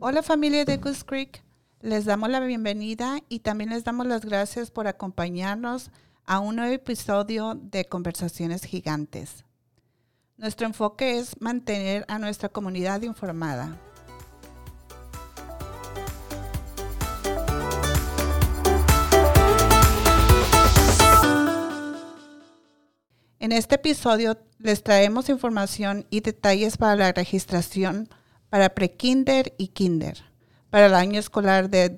Hola familia de Goose Creek, les damos la bienvenida y también les damos las gracias por acompañarnos a un nuevo episodio de Conversaciones Gigantes. Nuestro enfoque es mantener a nuestra comunidad informada. En este episodio les traemos información y detalles para la registración para pre-kinder y kinder para el año escolar de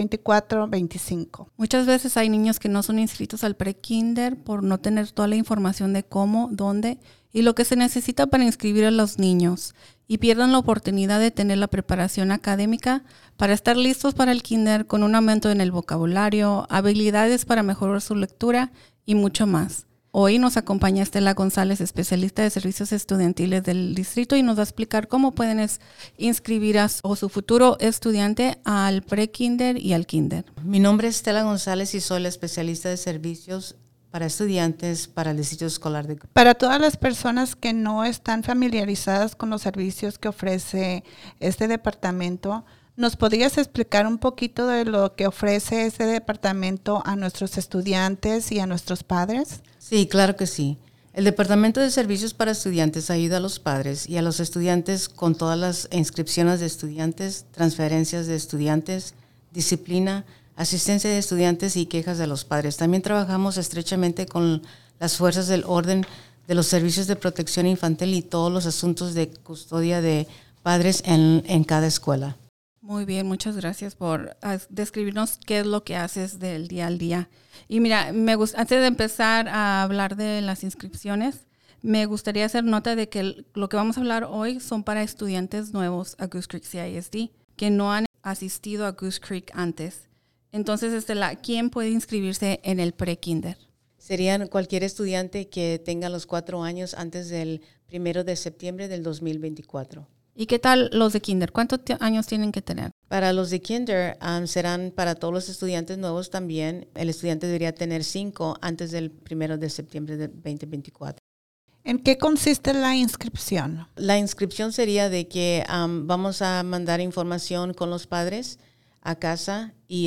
2024-25. Muchas veces hay niños que no son inscritos al pre-kinder por no tener toda la información de cómo, dónde y lo que se necesita para inscribir a los niños y pierden la oportunidad de tener la preparación académica para estar listos para el kinder con un aumento en el vocabulario, habilidades para mejorar su lectura y mucho más. Hoy nos acompaña Estela González, especialista de servicios estudiantiles del distrito, y nos va a explicar cómo pueden inscribir a su futuro estudiante al pre-kinder y al kinder. Mi nombre es Estela González y soy la especialista de servicios para estudiantes para el distrito escolar de... Para todas las personas que no están familiarizadas con los servicios que ofrece este departamento, ¿nos podrías explicar un poquito de lo que ofrece este departamento a nuestros estudiantes y a nuestros padres? Sí, claro que sí. El Departamento de Servicios para Estudiantes ayuda a los padres y a los estudiantes con todas las inscripciones de estudiantes, transferencias de estudiantes, disciplina, asistencia de estudiantes y quejas de los padres. También trabajamos estrechamente con las fuerzas del orden de los servicios de protección infantil y todos los asuntos de custodia de padres en cada escuela. Muy bien, muchas gracias por describirnos qué es lo que haces del día al día. Y mira, antes de empezar a hablar de las inscripciones, me gustaría hacer nota de que lo que vamos a hablar hoy son para estudiantes nuevos a Goose Creek CISD, que no han asistido a Goose Creek antes. Entonces, Estela, ¿quién puede inscribirse en el pre-kinder? Serían cualquier estudiante que tenga los 4 años antes del 1 de septiembre del 2024. ¿Y qué tal los de kinder? ¿Cuántos años tienen que tener? Para los de kinder serán para todos los estudiantes nuevos también. El estudiante debería tener 5 antes del 1 de septiembre del 2024. ¿En qué consiste la inscripción? La inscripción sería de que vamos a mandar información con los padres a casa y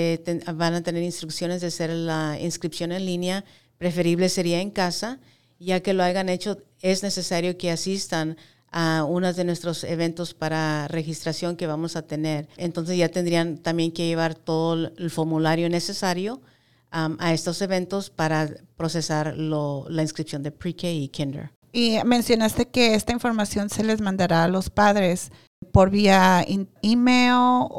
van a tener instrucciones de hacer la inscripción en línea. Preferible sería en casa. Ya que lo hayan hecho, es necesario que asistan a uno de nuestros eventos para registración que vamos a tener. Entonces ya tendrían también que llevar todo el formulario necesario a estos eventos para procesar la inscripción de pre-K y kinder. Y mencionaste que esta información se les mandará a los padres por vía email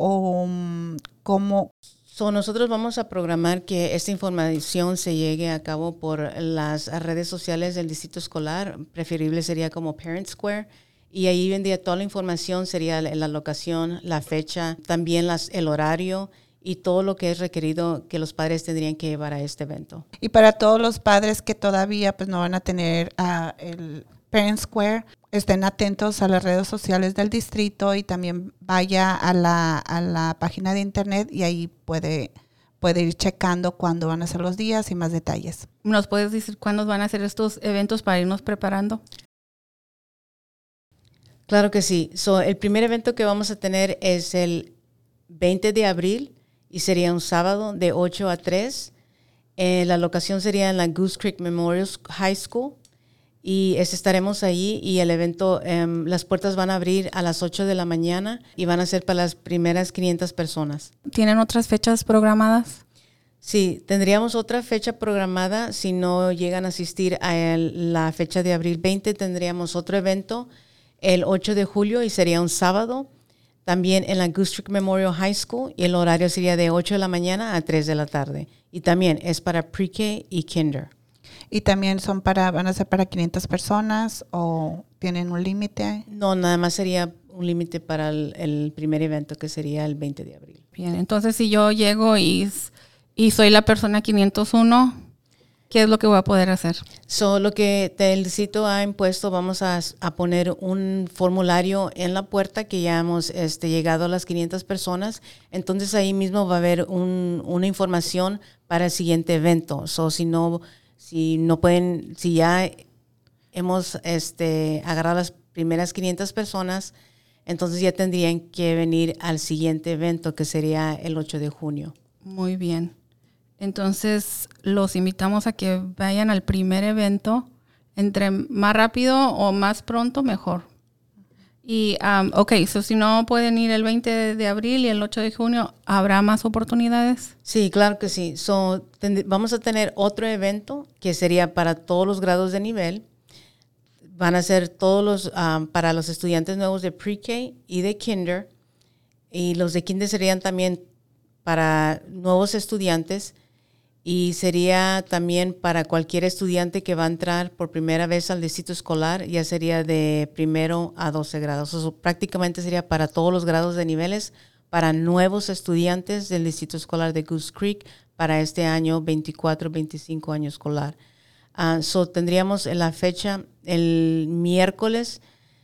o cómo. Nosotros vamos a programar que esta información se llegue a cabo por las redes sociales del distrito escolar. Preferible sería como Parent Square. Y ahí vendría toda la información, sería la locación, la fecha, también el horario y todo lo que es requerido que los padres tendrían que llevar a este evento. Y para todos los padres que todavía no van a tener el Parent Square, estén atentos a las redes sociales del distrito y también vaya a la página de internet y ahí puede ir checando cuándo van a ser los días y más detalles. ¿Nos puedes decir cuándo van a ser estos eventos para irnos preparando? Claro que sí. El primer evento que vamos a tener es el 20 de abril y sería un sábado de 8 a 3. La locación sería en la Goose Creek Memorial High School. Y estaremos ahí y el evento, las puertas van a abrir a las 8 de la mañana y van a ser para las primeras 500 personas. ¿Tienen otras fechas programadas? Sí, tendríamos otra fecha programada. Si no llegan a asistir a la fecha de abril 20, tendríamos otro evento el 8 de julio y sería un sábado. También en la Goose Creek Memorial High School y el horario sería de 8 de la mañana a 3 de la tarde. Y también es para pre-K y kinder. ¿Y también van a ser para 500 personas o tienen un límite? No, nada más sería un límite para el primer evento que sería el 20 de abril. Bien, entonces si yo llego y soy la persona 501, ¿qué es lo que voy a poder hacer? Lo que el distrito ha impuesto, vamos a poner un formulario en la puerta que ya hemos llegado a las 500 personas. Entonces ahí mismo va a haber una información para el siguiente evento. Si ya hemos agarrado las primeras 500 personas, entonces ya tendrían que venir al siguiente evento, que sería el 8 de junio. Muy bien. Entonces, los invitamos a que vayan al primer evento. Entre más rápido o más pronto, mejor. Y, si no pueden ir el 20 de abril y el 8 de junio, ¿habrá más oportunidades? Sí, claro que sí. Vamos a tener otro evento que sería para todos los grados de nivel. Van a ser para los estudiantes nuevos de pre-K y de kinder. Y los de kinder serían también para nuevos estudiantes. Y sería también para cualquier estudiante que va a entrar por primera vez al distrito escolar, ya sería de 1 a 12 grados. Prácticamente sería para todos los grados de niveles, para nuevos estudiantes del distrito escolar de Goose Creek para este año 24-25 año escolar. Tendríamos la fecha el miércoles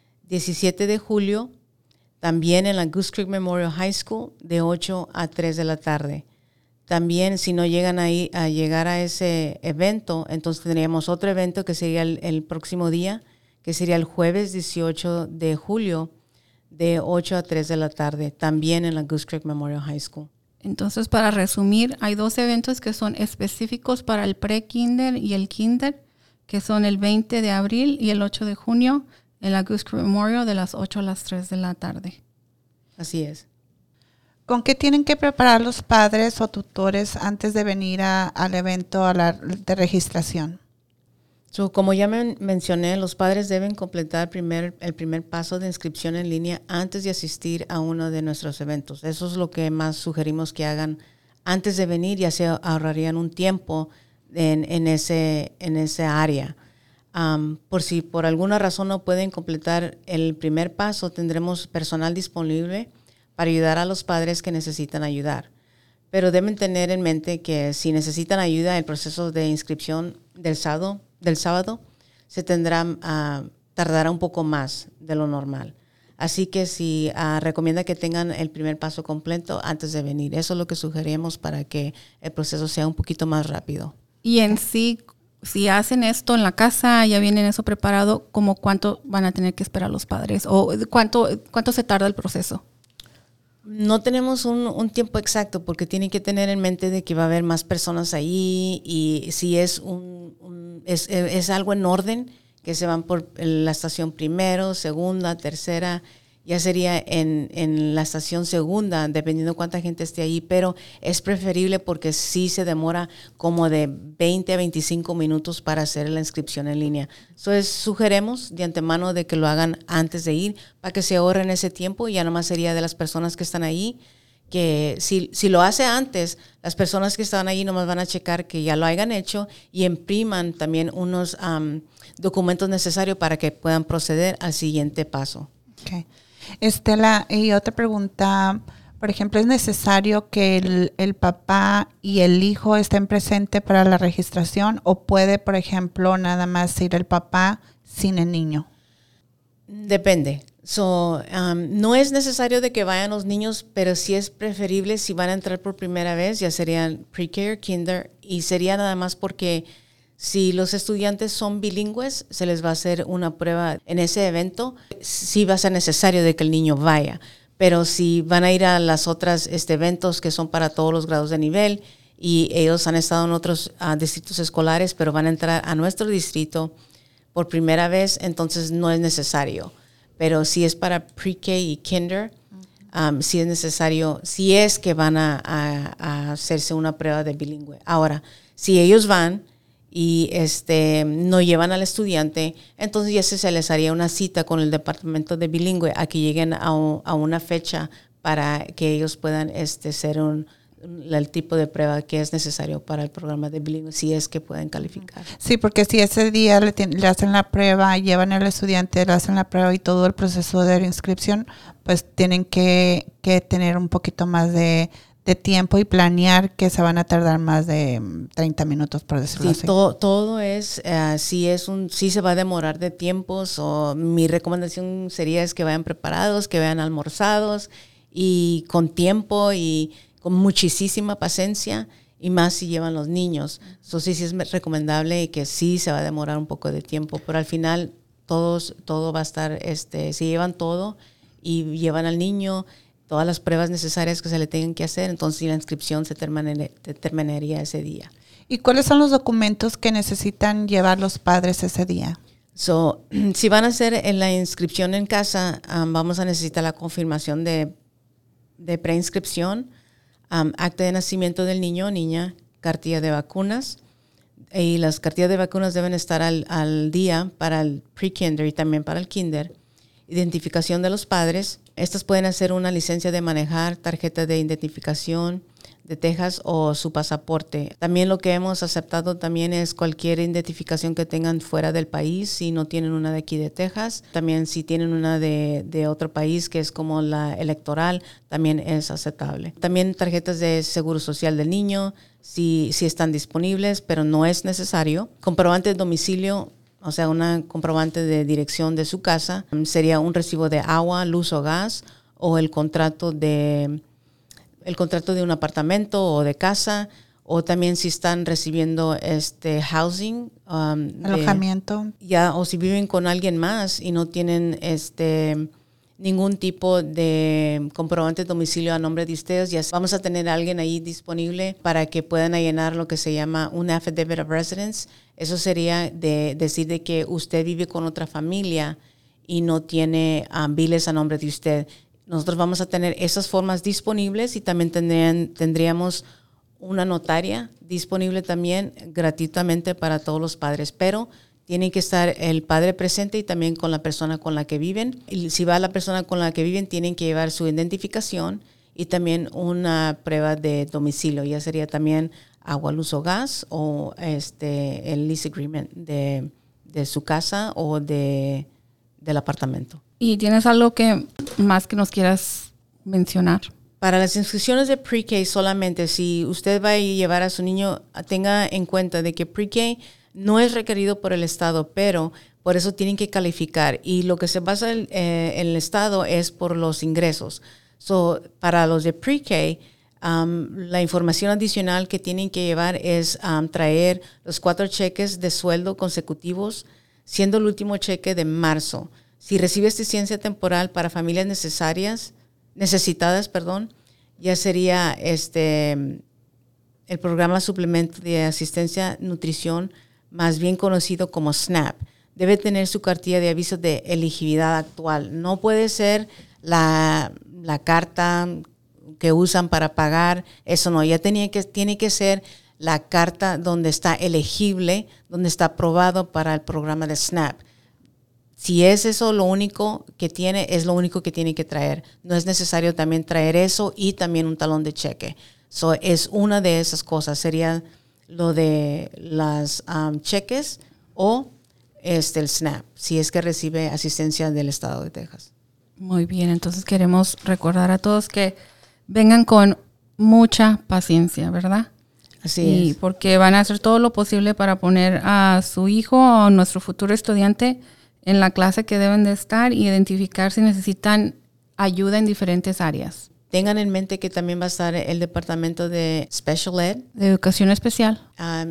17 de julio, también en la Goose Creek Memorial High School, de 8 a 3 de la tarde. También, si no llegan a llegar a ese evento, entonces tendríamos otro evento que sería el próximo día, que sería el jueves 18 de julio, de 8 a 3 de la tarde, también en la Goose Creek Memorial High School. Entonces, para resumir, hay 2 eventos que son específicos para el pre-kinder y el kinder, que son el 20 de abril y el 8 de junio en la Goose Creek Memorial de las 8 a las 3 de la tarde. Así es. ¿Con qué tienen que preparar los padres o tutores antes de venir al evento de registración? Como ya mencioné, los padres deben completar el primer paso de inscripción en línea antes de asistir a uno de nuestros eventos. Eso es lo que más sugerimos que hagan antes de venir, ya se ahorrarían un tiempo en ese área. Por si por alguna razón no pueden completar el primer paso, tendremos personal disponible para ayudar a los padres que necesitan ayudar. Pero deben tener en mente que si necesitan ayuda, el proceso de inscripción del sábado se tardará un poco más de lo normal. Así que sí, recomienda que tengan el primer paso completo antes de venir. Eso es lo que sugerimos para que el proceso sea un poquito más rápido. Y en sí, si hacen esto en la casa, ya vienen eso preparado, ¿cómo cuánto van a tener que esperar los padres? ¿O cuánto se tarda el proceso? No tenemos un tiempo exacto porque tienen que tener en mente de que va a haber más personas ahí y si es algo en orden, que se van por la estación primero, segunda, tercera, ya sería en la estación segunda, dependiendo cuánta gente esté ahí, pero es preferible porque sí se demora como de 20 a 25 minutos para hacer la inscripción en línea. Entonces, sugerimos de antemano de que lo hagan antes de ir para que se ahorren ese tiempo y ya nomás sería de las personas que están ahí, que si lo hace antes, las personas que estaban ahí nomás van a checar que ya lo hayan hecho y impriman también unos documentos necesarios para que puedan proceder al siguiente paso. Okay. Estela, y otra pregunta, por ejemplo, ¿es necesario que el papá y el hijo estén presentes para la registración o puede, por ejemplo, nada más ir el papá sin el niño? Depende. No es necesario de que vayan los niños, pero sí es preferible si van a entrar por primera vez, ya serían pre-K o kinder, y sería nada más porque si los estudiantes son bilingües, se les va a hacer una prueba en ese evento. Sí va a ser necesario de que el niño vaya, pero si van a ir a las otras eventos que son para todos los grados de nivel y ellos han estado en otros distritos escolares, pero van a entrar a nuestro distrito por primera vez, entonces no es necesario. Pero si es para pre-K y kinder, sí es necesario, si es que van a hacerse una prueba de bilingüe. Ahora, si ellos van y no llevan al estudiante, entonces ya se les haría una cita con el departamento de bilingüe a que lleguen a una fecha para que ellos puedan hacer el tipo de prueba que es necesario para el programa de bilingüe, si es que pueden calificar. Sí, porque si ese día le hacen la prueba, llevan al estudiante, le hacen la prueba y todo el proceso de inscripción, pues tienen que tener un poquito más de tiempo y planear que se van a tardar más de 30 minutos, por decirlo así. Todo es, sí se va a demorar de tiempos, o mi recomendación sería es que vayan preparados, que vayan almorzados y con tiempo y con muchísima paciencia, y más si llevan los niños. Entonces sí es recomendable y que sí se va a demorar un poco de tiempo, pero al final todo va a estar, se llevan todo y llevan al niño todas las pruebas necesarias que se le tengan que hacer, entonces la inscripción se terminaría ese día. ¿Y cuáles son los documentos que necesitan llevar los padres ese día? Si van a hacer la inscripción en casa, vamos a necesitar la confirmación de preinscripción, acta de nacimiento del niño o niña, cartilla de vacunas, y las cartillas de vacunas deben estar al día para el pre-kinder y también para el kinder. Identificación de los padres. Estas pueden hacer una licencia de manejar, tarjeta de identificación de Texas o su pasaporte. También lo que hemos aceptado también es cualquier identificación que tengan fuera del país, si no tienen una de aquí de Texas. También si tienen una de otro país que es como la electoral, también es aceptable. También tarjetas de seguro social del niño, si están disponibles, pero no es necesario. Comprobante de domicilio, o sea, una comprobante de dirección de su casa, sería un recibo de agua, luz o gas, o el contrato de un apartamento o de casa, o también si están recibiendo housing, alojamiento, o si viven con alguien más y no tienen ningún tipo de comprobante de domicilio a nombre de ustedes, ya vamos a tener a alguien ahí disponible para que puedan llenar lo que se llama un affidavit of residence. Eso sería de decir de que usted vive con otra familia y no tiene biles a nombre de usted. Nosotros vamos a tener esas formas disponibles y también tendríamos una notaria disponible también gratuitamente para todos los padres, pero tiene que estar el padre presente y también con la persona con la que viven. Y si va la persona con la que viven, tienen que llevar su identificación y también una prueba de domicilio. Ya sería también agua, luz o gas o el lease agreement de su casa o del apartamento. ¿Y tienes algo más que nos quieras mencionar? Para las inscripciones de pre-K solamente, si usted va a llevar a su niño, tenga en cuenta de que pre-K no es requerido por el Estado, pero por eso tienen que calificar. Y lo que se basa en el Estado es por los ingresos. Para los de pre-K, la información adicional que tienen que llevar es traer los 4 cheques de sueldo consecutivos, siendo el último cheque de marzo. Si recibe asistencia temporal para familias necesitadas, ya sería el programa suplemento de asistencia nutrición, más bien conocido como SNAP. Debe tener su cartilla de aviso de elegibilidad actual. No puede ser la carta que usan para pagar, eso no. Ya tiene que ser la carta donde está elegible, donde está aprobado para el programa de SNAP. Si es eso lo único que tiene, es lo único que tiene que traer. No es necesario también traer eso y también un talón de cheque. Es una de esas cosas. Sería lo de las cheques o el SNAP, si es que recibe asistencia del Estado de Texas. Muy bien, entonces queremos recordar a todos que vengan con mucha paciencia, ¿verdad? Así es. Porque van a hacer todo lo posible para poner a su hijo o nuestro futuro estudiante en la clase que deben de estar y identificar si necesitan ayuda en diferentes áreas. Tengan en mente que también va a estar el departamento de Special Ed. De educación especial.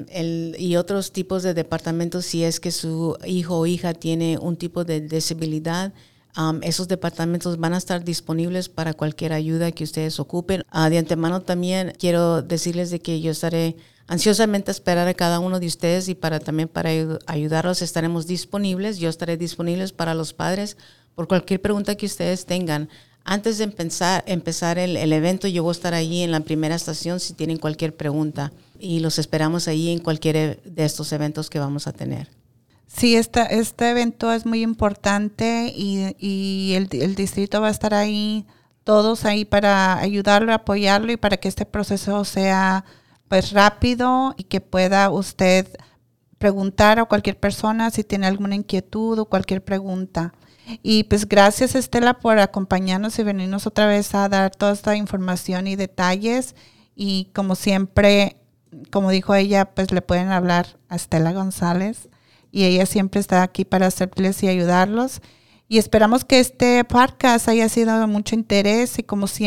Y otros tipos de departamentos si es que su hijo o hija tiene un tipo de disabilidad. Esos departamentos van a estar disponibles para cualquier ayuda que ustedes ocupen. De antemano también quiero decirles de que yo estaré ansiosamente a esperar a cada uno de ustedes y para ayudarlos estaremos disponibles. Yo estaré disponible para los padres por cualquier pregunta que ustedes tengan. Antes de empezar el evento, yo voy a estar allí en la primera estación si tienen cualquier pregunta y los esperamos allí en cualquier de estos eventos que vamos a tener. Sí, este evento es muy importante y el distrito va a estar ahí, todos ahí para ayudarlo, apoyarlo y para que este proceso sea pues rápido y que pueda usted preguntar a cualquier persona si tiene alguna inquietud o cualquier pregunta. Y pues gracias Estela por acompañarnos y venirnos otra vez a dar toda esta información y detalles. Y como siempre, como dijo ella, pues le pueden hablar a Estela González y ella siempre está aquí para servirles y ayudarlos. Y esperamos que este podcast haya sido de mucho interés y como siempre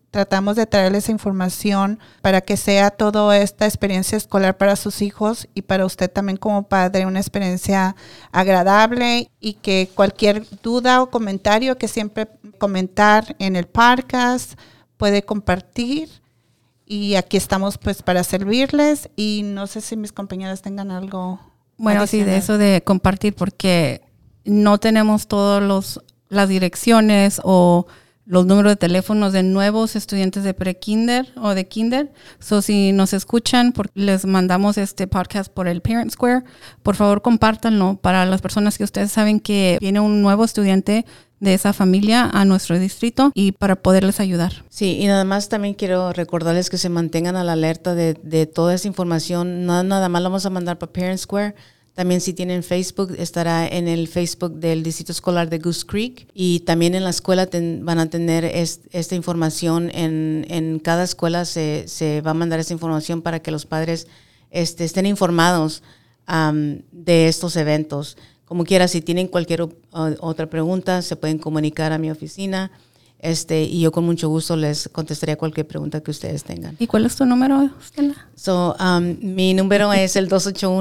tratamos de traerles información para que sea toda esta experiencia escolar para sus hijos y para usted también como padre una experiencia agradable, y que cualquier duda o comentario que siempre comentar en el podcast puede compartir, y aquí estamos pues para servirles. Y no sé si mis compañeras tengan algo. Bueno, adicional. sí, de eso de compartir, porque no tenemos todas las direcciones o los números de teléfonos de nuevos estudiantes de pre-kinder o de kinder. So, si nos escuchan, les mandamos este podcast por el Parent Square, por favor compártanlo para las personas que ustedes saben que viene un nuevo estudiante de esa familia a nuestro distrito, y para poderles ayudar. Sí, y nada más también quiero recordarles que se mantengan a la alerta de toda esa información. No, nada más lo vamos a mandar para Parent Square. También si tienen Facebook, estará en el Facebook del Distrito Escolar de Goose Creek, y también en la escuela van a tener esta información. En cada escuela se va a mandar esa información para que los padres estén informados de estos eventos. Como quiera, si tienen cualquier otra pregunta, se pueden comunicar a mi oficina, y yo con mucho gusto les contestaría cualquier pregunta que ustedes tengan. ¿Y cuál es tu número, Stella? Mi número es el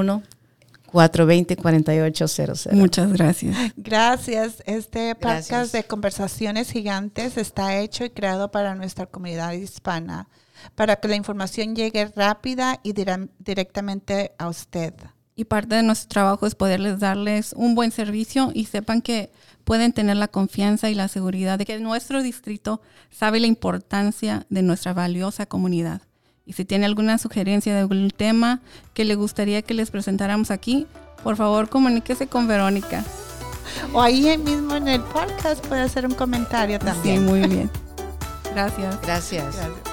281-420-4800. Muchas gracias. Gracias. Este podcast Gracias. de Conversaciones Gigantes está hecho y creado para nuestra comunidad hispana, para que la información llegue rápida y directamente a usted. Y parte de nuestro trabajo es poderles darles un buen servicio, y sepan que pueden tener la confianza y la seguridad de que nuestro distrito sabe la importancia de nuestra valiosa comunidad. Y si tiene alguna sugerencia de algún tema que le gustaría que les presentáramos aquí, por favor comuníquese con Verónica. O ahí mismo en el podcast puede hacer un comentario también. Sí, muy bien. Gracias. Gracias. Gracias.